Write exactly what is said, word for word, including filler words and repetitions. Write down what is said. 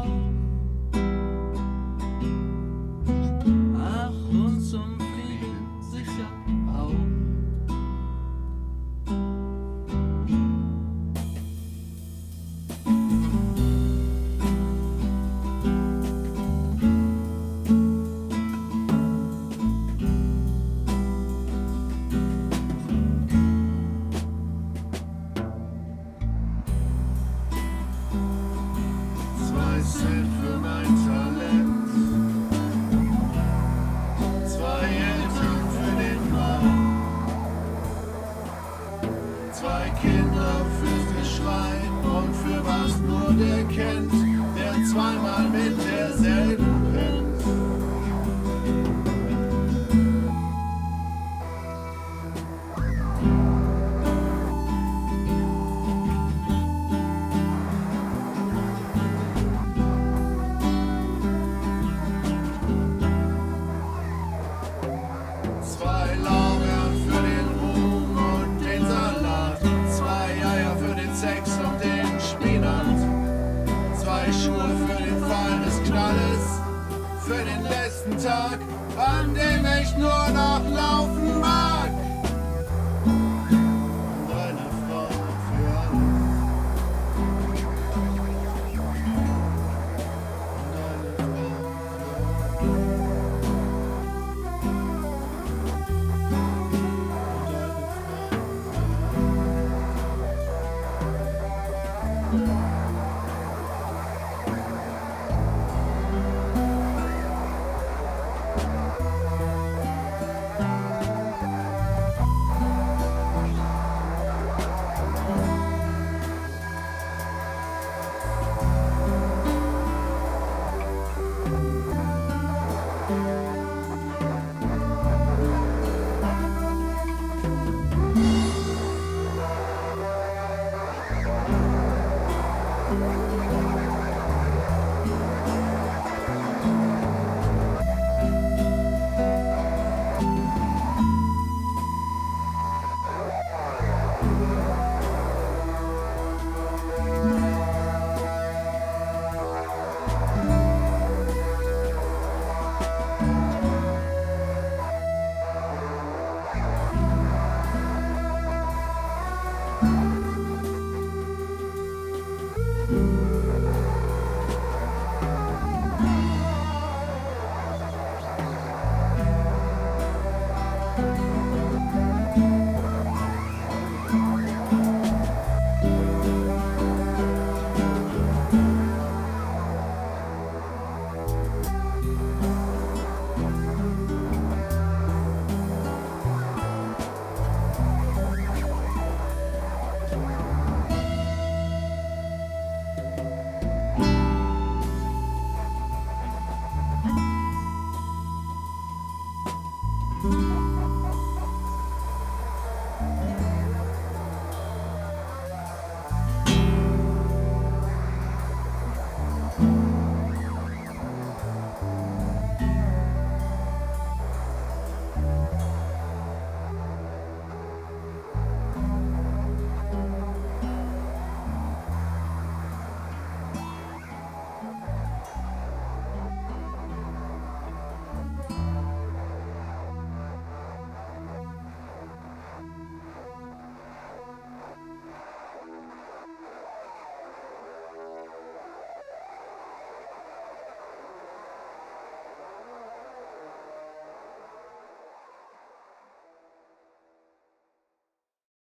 auch. Ach, und zum Fliegen sicher auch. Zwei Cent für mein Talent, zwei Eltern für den Mann, zwei Kinder fürs Geschrei und für was nur der kennt, der zweimal mit derselben pennt. Zwei Lorbeeren für den Ruhm und den Salat, zwei Eier für den Sex und den Spinat, zwei Schuhe für den Fall des Knalles, für den letzten Tag, an dem ich nur noch laufen mag.